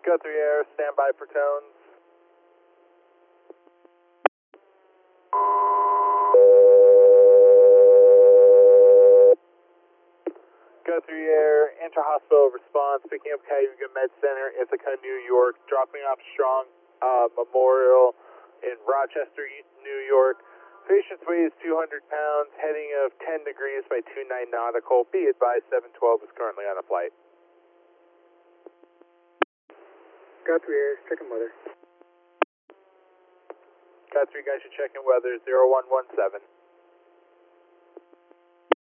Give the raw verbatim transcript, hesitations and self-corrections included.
Guthrie Air, stand by for tones. Guthrie Air, inter-hospital response, picking up Cayuga Med Center, Ithaca, New York, dropping off Strong uh, Memorial in Rochester, New York. Patient's weight is two hundred pounds, heading of ten degrees by two nine nautical. Be advised, seven twelve is currently on a flight. Guthrie Air, checking weather. Guthrie, guys should check in weather, zero one one seven.